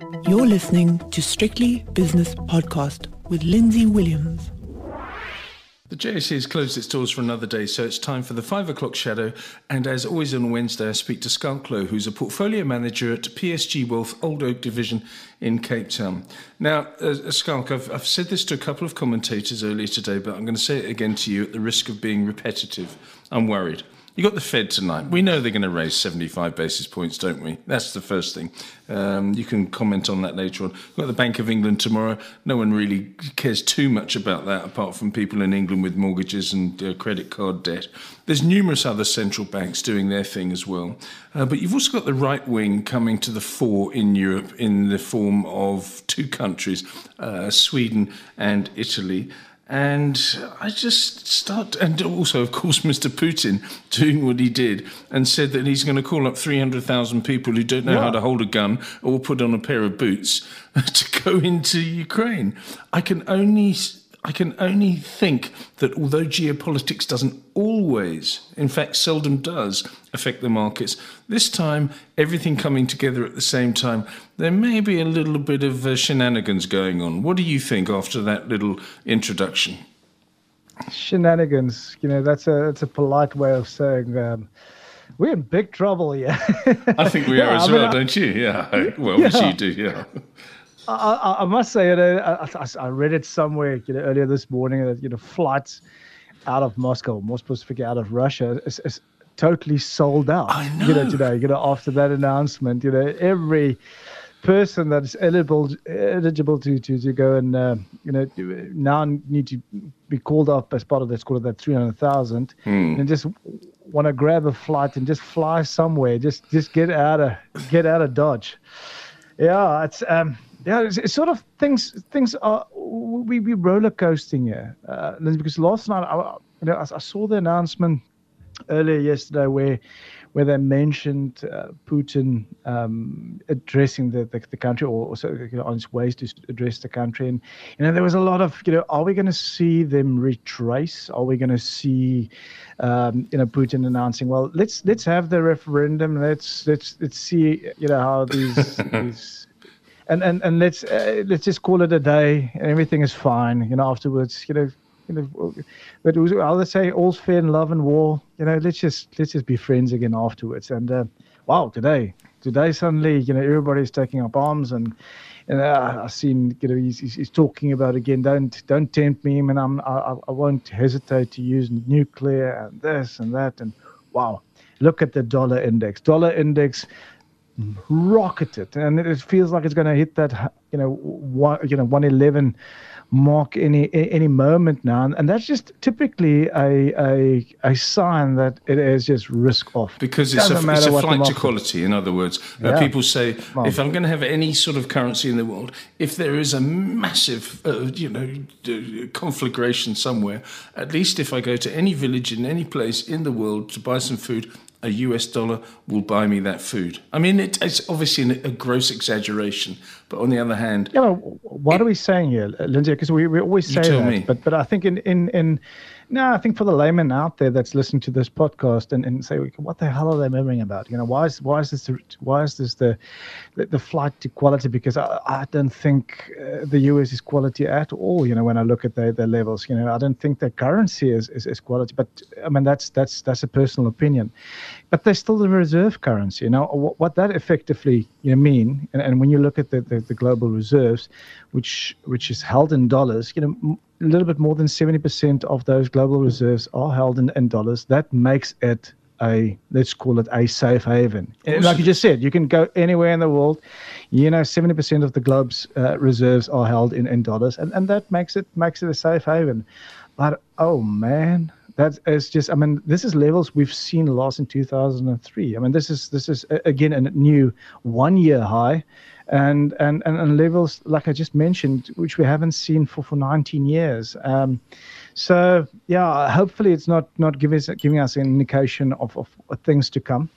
You're listening to Strictly Business Podcast with Lindsay Williams. The JSE has closed its doors for another day, so it's time for the 5 o'clock shadow. And as always on Wednesday, I speak to Schalk Louw, who's a portfolio manager at PSG Wealth Old Oak Division in Cape Town. Now, Schalk, I've said this to a couple of commentators earlier today, but I'm going to say it again to you at the risk of being repetitive. I'm worried. You got the Fed tonight. We know they're going to raise 75 basis points, don't we? That's the first thing. You can comment on that later on. We've got the Bank of England tomorrow. No one really cares too much about that, apart from people in England with mortgages and credit card debt. There's numerous other central banks doing their thing as well. But you've also got the right wing coming to the fore in Europe in the form of two countries, Sweden and Italy. And I just start, and also, of course, Mr. Putin doing what he did and said that he's going to call up 300,000 people who don't know how to hold a gun or put on a pair of boots to go into Ukraine. I can only think that although geopolitics doesn't always, in fact seldom does, affect the markets, this time, everything coming together at the same time, there may be a little bit of shenanigans going on. What do you think after that little introduction? Shenanigans, that's a polite way of saying we're in big trouble here. I think we are as well, don't you? Yeah, well, you do, yeah. I must say, I read it somewhere earlier this morning that flights out of Moscow, more specifically out of Russia, is totally sold out. I know. Today, after that announcement, every person that is eligible to go and now need to be called up as part of that 300,000 and just want to grab a flight and just fly somewhere, just get out of Dodge. Yeah, it's sort of things are we roller coasting here, because last night I saw the announcement earlier yesterday where they mentioned Putin addressing the country, or also on his ways to address the country, and there was a lot of are we going to see them retrace? Are we going to see Putin announcing, well, let's have the referendum, let's see how these and let's just call it a day and everything is fine afterwards but I'll say all's fair in love and war. Let's just be friends again afterwards. And wow, today suddenly everybody's taking up arms, and I've seen he's talking about again. Don't tempt me, and I won't hesitate to use nuclear and this and that. And wow, look at the dollar index. Rocketed, and it feels like it's going to hit that 111 mark any moment now, and that's just typically a sign that it is just risk off, because it's a flight to quality. In other words, people say, if I'm going to have any sort of currency in the world, if there is a massive conflagration somewhere, at least if I go to any village in any place in the world to buy some food, a US dollar will buy me that food. I mean, it's obviously a gross exaggeration, but on the other hand... what are we saying here, Lindsay? Because we always say that, but I think I think for the layman out there that's listening to this podcast and say, what the hell are they murmuring about? Why is this the flight to quality? Because I don't think the US is quality at all. When I look at their levels, I don't think their currency is quality. But I mean, that's a personal opinion. But they're still the reserve currency. What that effectively mean, and when you look at the global reserves, which is held in dollars, a little bit more than 70% of those global reserves are held in dollars. That makes it let's call it a safe haven. Like you just said, you can go anywhere in the world. 70% of the globe's reserves are held in dollars, and that makes it a safe haven. But oh man, that is just. I mean, this is levels we've seen last in 2003. I mean, this is again a new 1-year high. And levels like I just mentioned, which we haven't seen for 19 years. So yeah, hopefully it's not giving us an indication of things to come.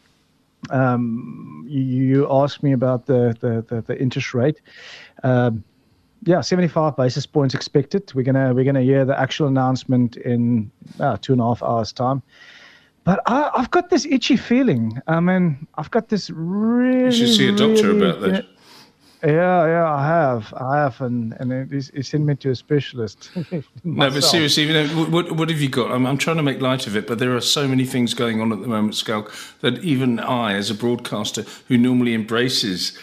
You asked me about the interest rate. 75 basis points expected. We're gonna hear the actual announcement in 2.5 hours time. But I've got this itchy feeling. I mean, I've got this really. You should see a doctor about that. Yeah, I have, and it sent me to a specialist. No, but seriously, what have you got? I'm trying to make light of it, but there are so many things going on at the moment, Schalk, that even I, as a broadcaster who normally embraces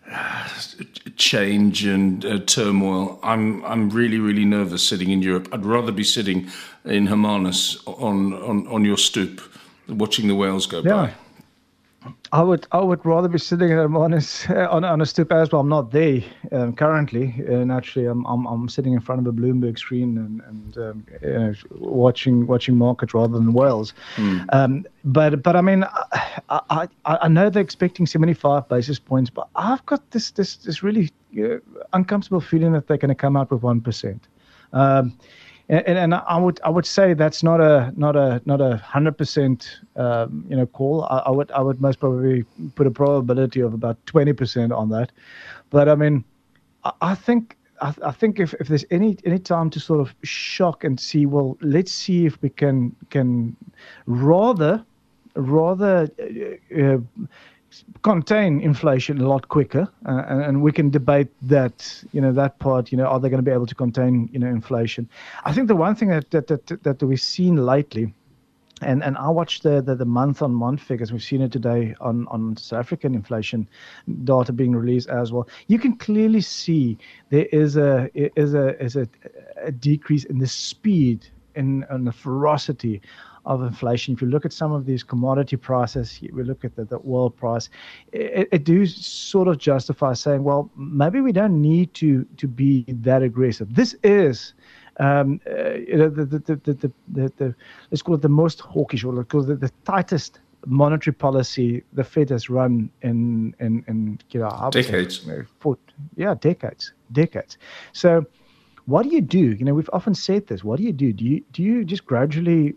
change and turmoil, I'm really, really nervous sitting in Europe. I'd rather be sitting in Hermanus on your stoop, watching the whales go by. I would rather be sitting on a stoop as well. I'm not there currently, and actually I'm sitting in front of a Bloomberg screen and watching market rather than whales. But I mean, I know they're expecting 75 basis points, but I've got this really uncomfortable feeling that they're going to come out with 1%. And I would say that's not a 100% call. I would most probably put a probability of about 20% on that. But I mean, I think if there's any time to sort of shock and see, well, let's see if we can rather contain inflation a lot quicker, and we can debate that, that part, are they going to be able to contain, inflation? I think the one thing that we've seen lately, and I watched the month-on-month figures. We've seen it today on South African inflation data being released as well. You can clearly see there is a decrease in the speed and the ferocity of inflation. If you look at some of these commodity prices, we look at the oil price, it do sort of justify saying, well, maybe we don't need to be that aggressive. This is the let's call it the most hawkish, or let's call it the tightest monetary policy the Fed has run in decades. Decades. So what do you do? We've often said this. What do you do? Do you just gradually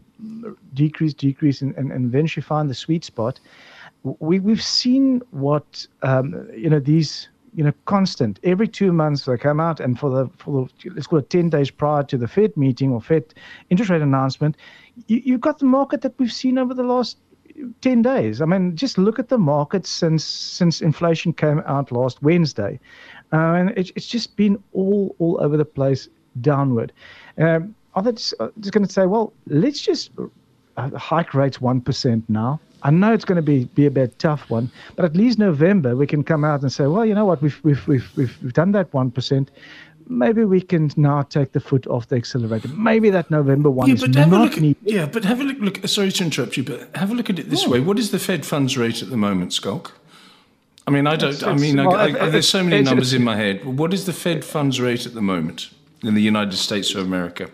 decrease and eventually find the sweet spot? We've seen what these constant every 2 months they come out, and for the let's call it 10 days prior to the Fed meeting or Fed interest rate announcement, you've got the market that we've seen over the last 10 days. I mean, just look at the market since inflation came out last Wednesday. And it's just been all over the place downward. Are they just going to say, well, let's just hike rates 1% now? I know it's going to be a bit tough one, but at least November we can come out and say, well, you know what, we've done that 1%. Maybe we can now take the foot off the accelerator. Maybe that November one is not needed. Yeah, but have a look. Sorry to interrupt you, but have a look at it this way. What is the Fed funds rate at the moment, Schalk? I mean, there's so many numbers in my head. What is the Fed funds rate at the moment in the United States of America?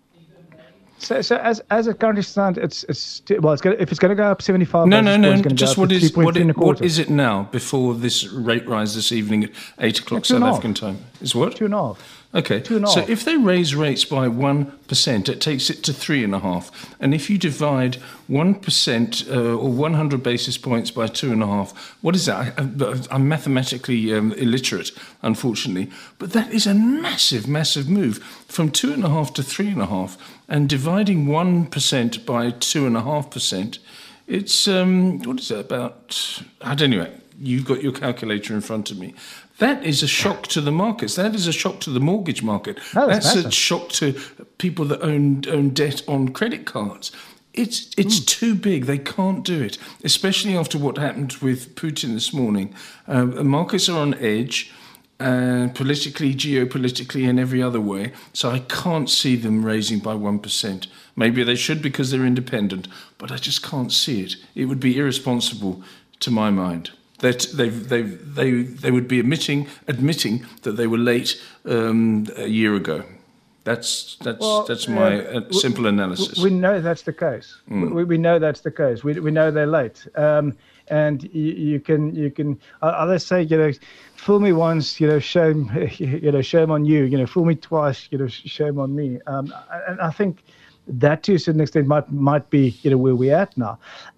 So as it currently stands, if it's going to go up 75. No. Just what is it now before this rate rise this evening at 8 o'clock South African time? Is what? 2.5. Okay. 2.5. So if they raise rates by 1%, it takes it to 3.5. And if you divide 1% or 100 basis points by 2.5, what is that? I'm mathematically illiterate, unfortunately, but that is a massive, massive move from 2.5 to 3.5, and dividing 1% by 2.5%. It's what is that about? Anyway, you've got your calculator in front of me. That is a shock to the markets. That is a shock to the mortgage market. That's a shock to people that own debt on credit cards. It's too big. They can't do it, especially after what happened with Putin this morning. Markets are on edge, politically, geopolitically, and every other way. So I can't see them raising by 1%. Maybe they should because they're independent, but I just can't see it. It would be irresponsible, to my mind. That they would be admitting that they were late a year ago. That's my simple analysis. We know that's the case. We know that's the case. We know they're late. And you can others say, fool me once, shame on you. Fool me twice, shame on me. And I think that to a certain extent might be where we're at now.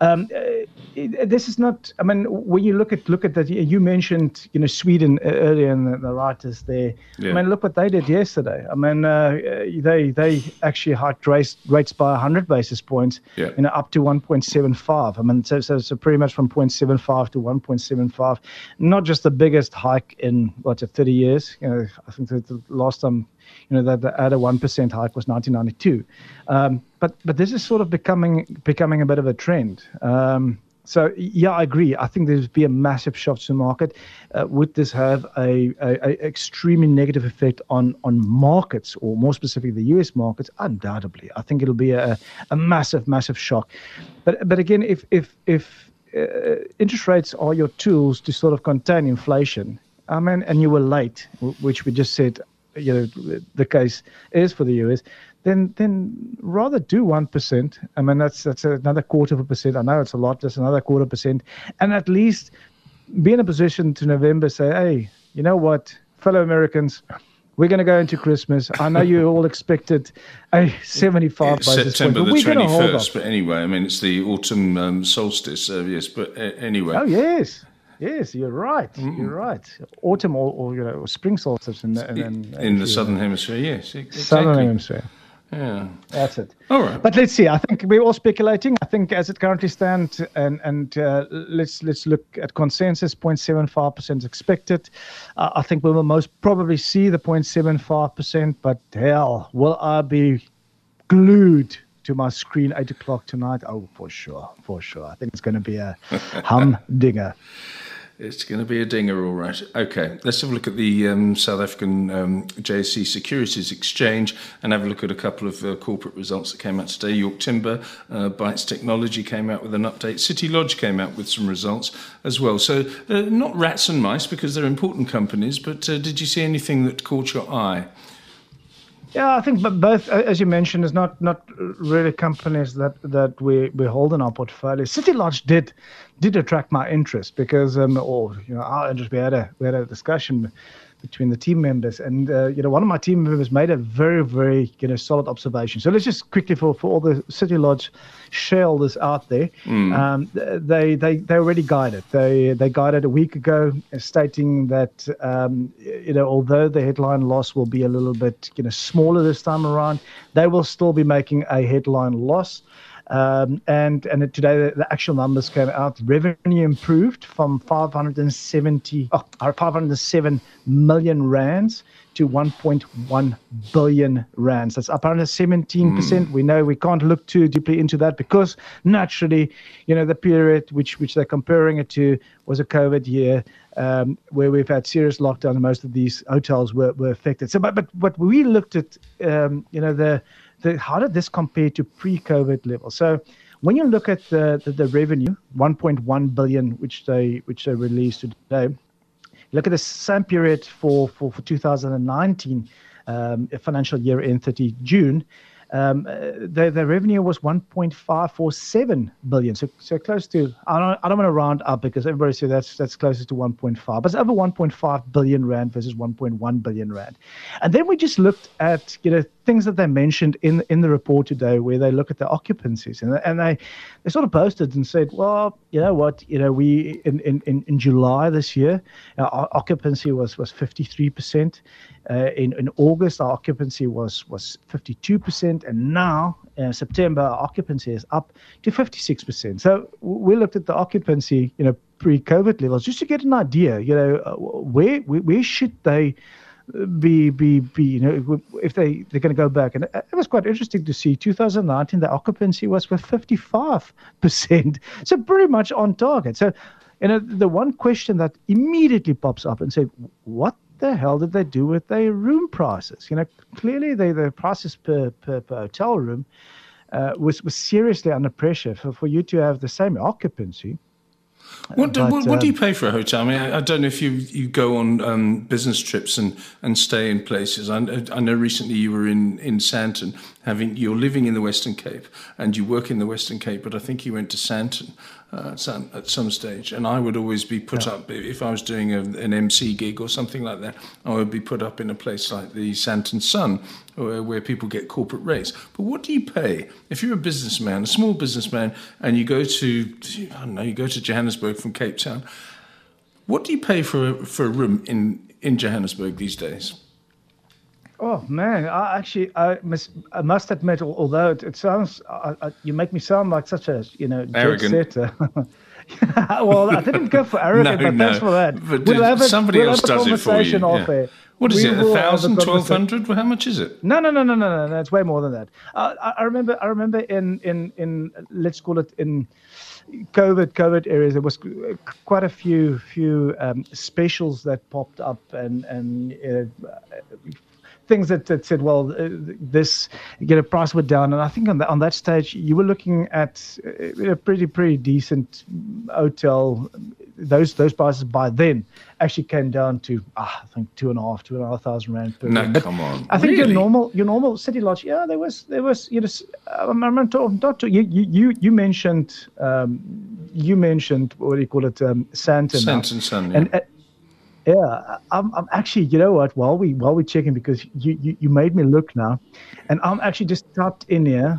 This is not. I mean, when you look at that, you mentioned Sweden earlier in the writers there. Yeah. I mean, look what they did yesterday. I mean, they actually hiked rates by 100 basis points, up to 1.75. I mean, so pretty much from 0.75 to 1.75. Not just the biggest hike in 30 years. I think the last time that they had a 1% hike was 1992. But this is sort of becoming a bit of a trend. So yeah, I agree. I think there's be a massive shock to the market. Would this have a extremely negative effect on markets, or more specifically the US markets? Undoubtedly, I think it'll be a massive shock. But again, if interest rates are your tools to sort of contain inflation, I mean, and you were late, which we just said, the case is for the US. Then rather do 1%. I mean, that's another 0.25%. I know it's a lot, just another 0.25%, and at least be in a position to November say, hey, you know what, fellow Americans, we're going to go into Christmas. I know you all expected a 75 basis point. September the 21st, but anyway, I mean, it's the autumn solstice, yes, but anyway. Oh, yes. Yes, you're right. You're right. Autumn or spring solstice in the southern hemisphere. Yes, exactly. Southern hemisphere. Yeah, that's it. All right, but let's see. I think we're all speculating. I think as it currently stands, and let's look at consensus. 0.75% expected. I think we will most probably see the 0.75%. But hell, will I be glued to my screen 8 o'clock tonight? Oh, for sure. I think it's going to be a humdinger. It's going to be a dinger, all right. Okay, let's have a look at the South African JSE Securities Exchange and have a look at a couple of corporate results that came out today. York Timber, Bytes Technology came out with an update. City Lodge came out with some results as well. So not rats and mice because they're important companies, but did you see anything that caught your eye? Yeah, I think both, as you mentioned, is not really companies that we hold in our portfolio. City Lodge did attract my interest because our interest. We had a discussion between the team members, and one of my team members made a very, very solid observation. So let's just quickly for all the City Lodge shareholders out there, they already guided. They guided a week ago, stating that although the headline loss will be a little bit smaller this time around, they will still be making a headline loss. And today the actual numbers came out. Revenue improved from 507 million rands to 1.1 billion rands. That's up 117%. We know we can't look too deeply into that because naturally, the period which they're comparing it to was a COVID year where we've had serious lockdown and most of these hotels were affected. So, but we looked at how did this compare to pre-COVID levels? So when you look at the revenue, 1.1 billion, which they released today, look at the same period for 2019 financial year end 30 June, the revenue was 1.547 billion. So close to, I don't want to round up because everybody says that's closer to 1.5, but it's over 1.5 billion rand versus 1.1 billion rand. And then we just looked at things that they mentioned in the report today, where they look at the occupancies, and they sort of posted and said, well, you know what, we in July this year, our occupancy was 53%. In August, our occupancy was 52%, and now September, our occupancy is up to 56%. So we looked at the occupancy, pre-COVID levels, just to get an idea, where should they be if they're going to go back. And it was quite interesting to see 2019 the occupancy was with 55%, so pretty much on target. So the one question that immediately pops up and said, what the hell did they do with their room prices? Clearly the prices per hotel room was seriously under pressure for you to have the same occupancy. What do you pay for a hotel? I mean, I don't know if you go on business trips and stay in places. I know recently you were in Sandton, you're living in the Western Cape and you work in the Western Cape, but I think you went to Sandton. at some stage. And I would always be put up, if I was doing an MC gig or something like that, I would be put up in a place like the Sandton Sun, where people get corporate rates. But what do you pay if you're a businessman, a small businessman, and you go to, I don't know, you go to Johannesburg from Cape Town? What do you pay for a room in Johannesburg these days? Oh man, I must admit, although it sounds, you make me sound like such a arrogant. Jet setter. Well, I didn't go for arrogant, but thanks for that. But somebody else does it for you. Yeah. What is it? 1,000, 1,200? Well, how much is it? No. It's way more than that. I remember in let's call it in COVID areas, there was quite a few specials that popped up and things that said, well, this price went down, and I think on that stage you were looking at a pretty decent hotel. Those prices by then actually came down to I think 2,500 rand per room. No, come on. I think really? your normal city lodge. Yeah, there was I'm talking. You mentioned what do you call it? Sandton. Sandton Sun. Yeah. And yeah, I'm actually, you know what? While we're checking, because you made me look now, and I'm actually just tapped in here.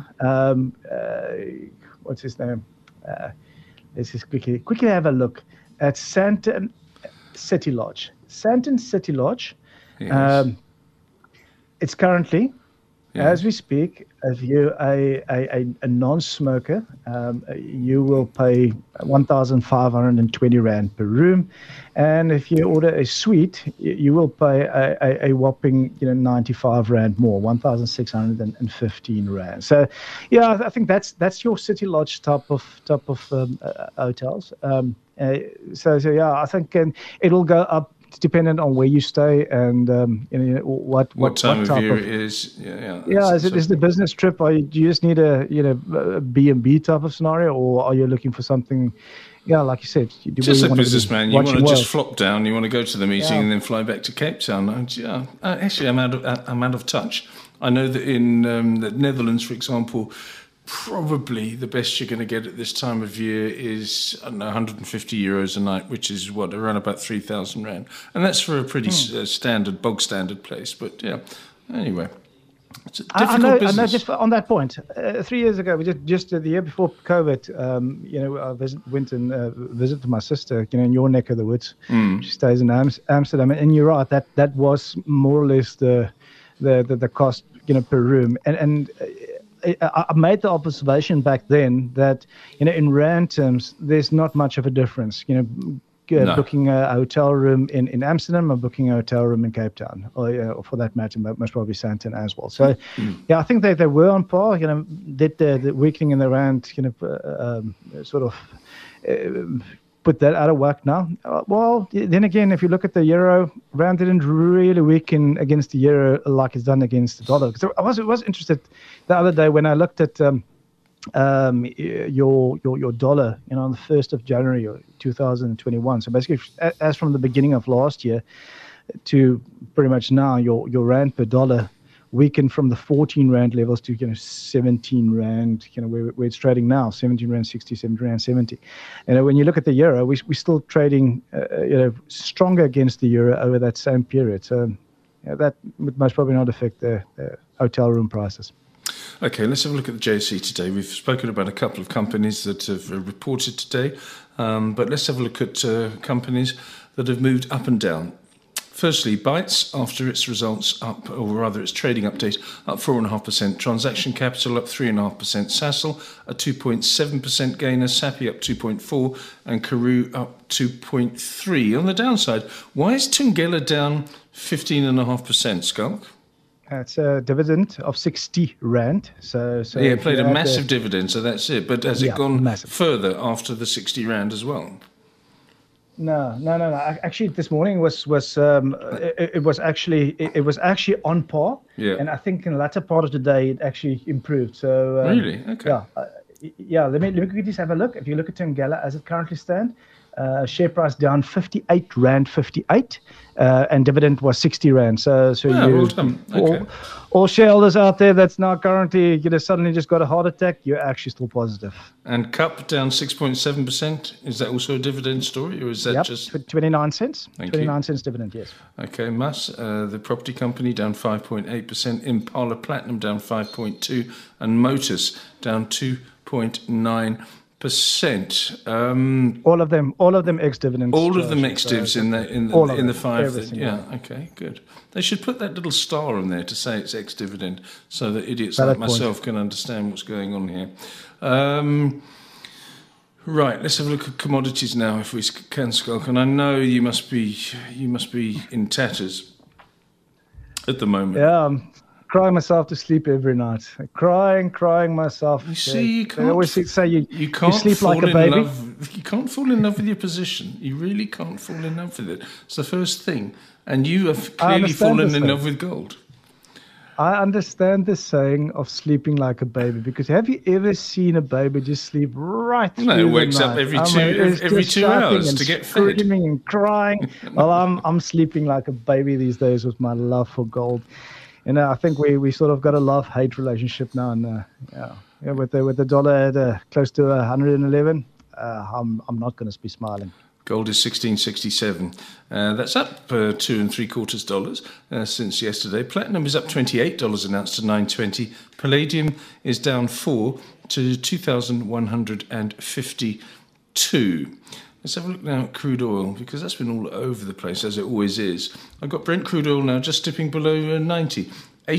What's his name? Let's just quickly have a look at Sandton City Lodge. Sandton City Lodge. Yes. It's currently, as we speak, if you're a non-smoker, you will pay 1,520 rand per room, and if you order a suite, you will pay a whopping 95 rand more, 1,615 rand. So, yeah, I think that's your City Lodge type of hotels. So yeah, I think it'll go up dependent on where you stay and what time of year it is. Yeah, is it the business trip? Do you just need a B&B type of scenario, or are you looking for something? Yeah, like you said, just a businessman. You want to just flop down. You want to go to the meeting and then fly back to Cape Town. Actually, I'm out of touch. I know that in the Netherlands, for example, probably the best you're going to get at this time of year is, I don't know, 150 euros a night, which is around about 3,000 rand, and that's for a pretty bog standard place. But yeah, anyway, it's a difficult business. I know. Just on that point, 3 years ago, we just the year before COVID, I went and visited my sister, in your neck of the woods. She stays in Amsterdam, and you're right, that was more or less the cost, per room, and I made the observation back then that, in rand terms, there's not much of a difference. Booking a hotel room in Amsterdam or booking a hotel room in Cape Town, or for that matter, most probably Sandton as well. So, yeah, I think they were on par. Did the weakening in the rand, sort of put that out of whack now. Well, then again, if you look at the euro, rand didn't really weaken against the euro like it's done against the dollar. So I was interested the other day when I looked at your dollar, on the 1st of January 2021. So basically, as from the beginning of last year to pretty much now, your rand per dollar weakened from the 14 rand levels to 17 rand, where it's trading now, 17 rand 60, 17 rand 70. And when you look at the euro, we're still trading stronger against the euro over that same period. So that would most probably not affect the hotel room prices. Okay, let's have a look at the JSE today. We've spoken about a couple of companies that have reported today, but let's have a look at companies that have moved up and down. Firstly, Bytes, after its results up, or rather its trading update, up 4.5%. Transaction Capital up 3.5%. Sasol, a 2.7% gainer. Sappi up 2.4%. And Karoo up 2.3%. On the downside, why is Thungela down 15.5%, Skulk? It's a dividend of 60 rand. So yeah, it played a massive dividend, so that's it. But has it gone further after the 60 rand as well? No. Actually, this morning was it was actually on par. Yeah. And I think in the latter part of the day it actually improved. So really, okay. Yeah. Let me quickly just have a look. If you look at Thungela as it currently stands, Share price down 58 Rand 58, and dividend was 60 Rand. So well done. Okay. All shareholders out there that's now currently suddenly just got a heart attack, you're actually still positive. And CUP down 6.7%. Is that also a dividend story, or is that just 29 cents? Thank 29 cents dividend, yes. Okay, Mas, the property company down 5.8%, Impala Platinum down 5.2%, and Motus down 2.9%. All of them ex-dividends. All of them ex-divs in the five. Okay, good. They should put that little star on there to say it's ex-dividend, so that idiots like myself can understand what's going on here. Right, let's have a look at commodities now, if we can, Schalk. And I know you must be in tatters at the moment. Yeah. I'm crying myself to sleep every night. Crying myself. You see, you can't. They always say you can't sleep like a baby. You can't fall in love with your position. You really can't fall in love with it. It's the first thing. And you have clearly fallen in love with gold. I understand the saying of sleeping like a baby, because have you ever seen a baby just sleep right through the night? No, it wakes up every 2 hours to get fed. Screaming and crying. Well, I'm sleeping like a baby these days with my love for gold. I think we sort of got a love-hate relationship now, and with the dollar at close to 111, I'm not going to be smiling. Gold is 1667. That's up $2.75 since yesterday. Platinum is up $28 an ounce to $920. Palladium is down $4 to $2,152. Let's have a look now at crude oil, because that's been all over the place, as it always is. I've got Brent crude oil now just dipping below 90.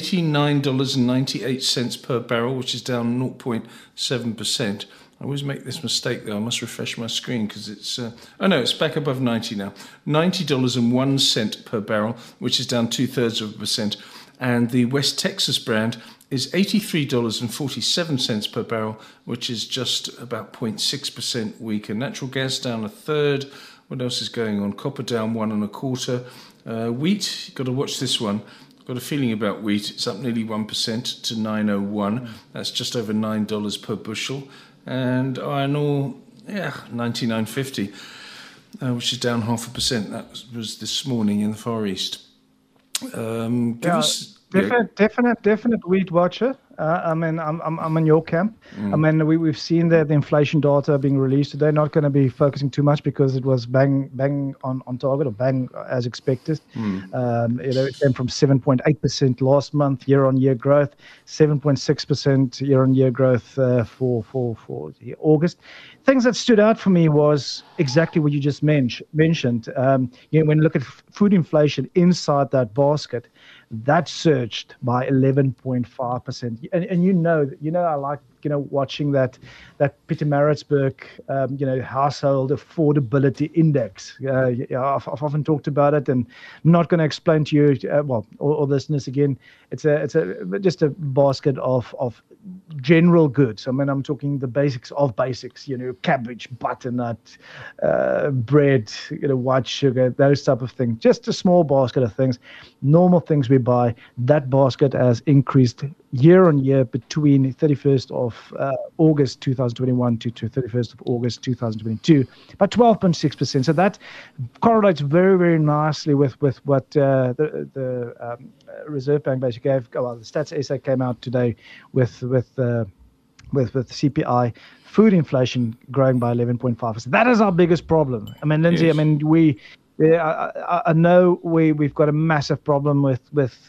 $89.98 per barrel, which is down 0.7%. I always make this mistake, though. I must refresh my screen because it's... it's back above 90 now. $90.01 per barrel, which is down 0.2%. And the West Texas brand is $83.47 per barrel, which is just about 0.6% weaker. Natural gas down a third. What else is going on? Copper down 1.25. Wheat, you've got to watch this one. I've got a feeling about wheat. It's up nearly 1% to 9.01. That's just over $9 per bushel. And iron ore, 99.50, which is down 0.5%. That was this morning in the Far East. Definite wheat watcher. I'm in your camp. We've seen the inflation data being released today. Not going to be focusing too much because it was bang on target, or bang as expected. It came from 7.8% last month, year-on-year growth, 7.6% year-on-year growth for August. Things that stood out for me was exactly what you just mentioned. When you look at food inflation inside that basket, that surged by 11.5%. And I like watching that Pietermaritzburg household affordability index. I've often talked about it, and I'm not going to explain to you or listeners again. It's just a basket of general goods. I'm talking the basics of basics. Cabbage, butternut, bread, white sugar, those type of things. Just a small basket of things, normal things we buy. That basket has increased year on year between 31st of August 2021 to 31st of August 2022 by 12.6%. So that correlates very, very nicely with what the Reserve Bank basically gave. The Stats SA came out today with CPI, food inflation growing by 11.5%. That is our biggest problem. Lindsay, yes. I know we've got a massive problem with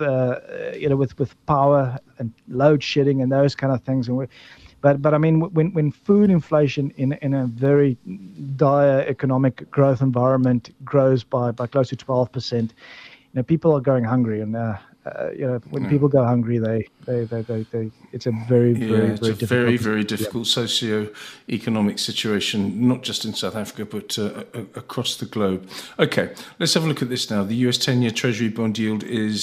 power and load shedding and those kind of things, but when food inflation in a very dire economic growth environment grows by close to 12%, people are going hungry, and when people go hungry, they it's a very very difficult socio-economic situation, not just in South Africa but across the globe. Okay, let's have a look at this now. The US 10-year Treasury bond yield is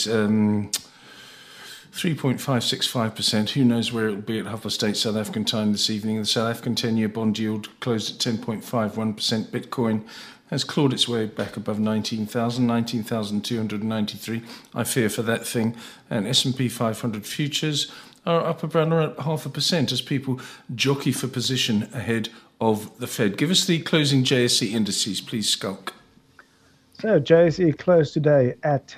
3.565%. Who knows where it will be at 8:30 South African time this evening. The South African 10-year bond yield closed at 10.51%. Bitcoin has clawed its way back above 19,293. I fear for that thing. And S&P 500 futures are up around 0.5% as people jockey for position ahead of the Fed. Give us the closing JSE indices, please, Schalk. So JSE closed today at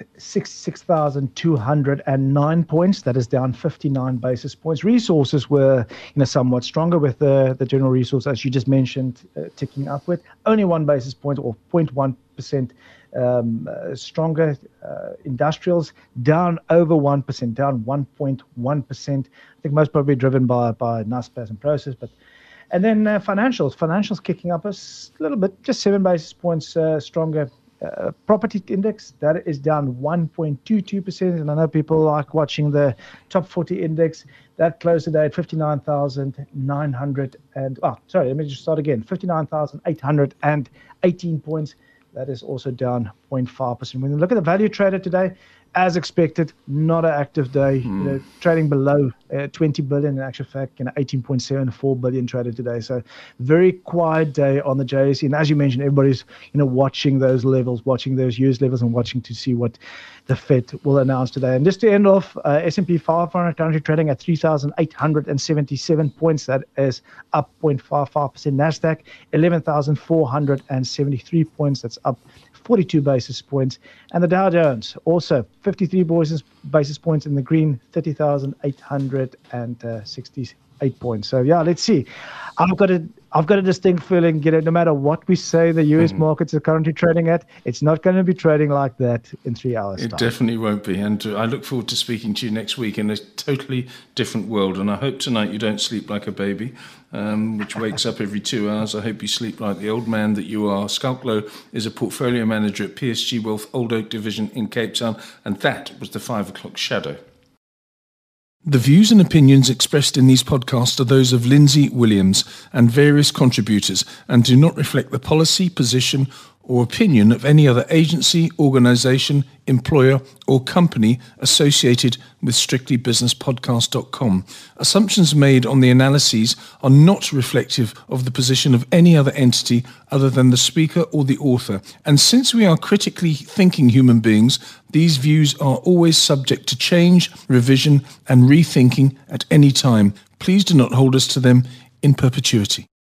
66,209 points. That is down 59 basis points. Resources were somewhat stronger with the general resource, as you just mentioned, ticking upward. Only 1 basis point or 0.1% stronger. Industrials down over 1%, down 1.1%. I think most probably driven by Naspers and Prosus, and then financials kicking up a little bit, just 7 basis points stronger. Property index, that is down 1.22%, and I know people like watching the top 40 index. That closed today at 59,900 let me just start again. 59,818 points. That is also down 0.5%. When you look at the value traded today, as expected, not an active day. Trading below 20 billion. In actual fact, 18.74 billion traded today. So very quiet day on the JSE. And as you mentioned, everybody's watching those levels, watching those US levels, and watching to see what the Fed will announce today. And just to end off, S&P 500 currently trading at 3,877 points. That is up 0.55%. Nasdaq 11,473 points. That's up 42 basis points. And the Dow Jones also 53 basis points in the green, 30,868 points. So yeah, let's see. I've got a distinct feeling, no matter what we say the US markets are currently trading at, it's not going to be trading like that in 3 hours. It definitely won't be. And I look forward to speaking to you next week in a totally different world. And I hope tonight you don't sleep like a baby, which wakes up every 2 hours. I hope you sleep like the old man that you are. Schalk Louw is a portfolio manager at PSG Wealth Old Oak Division in Cape Town. And that was the 5 o'clock shadow. The views and opinions expressed in these podcasts are those of Lindsay Williams and various contributors and do not reflect the policy, position, or opinion of any other agency, organisation, employer, or company associated with strictlybusinesspodcast.com. Assumptions made on the analyses are not reflective of the position of any other entity other than the speaker or the author. And since we are critically thinking human beings, these views are always subject to change, revision, and rethinking at any time. Please do not hold us to them in perpetuity.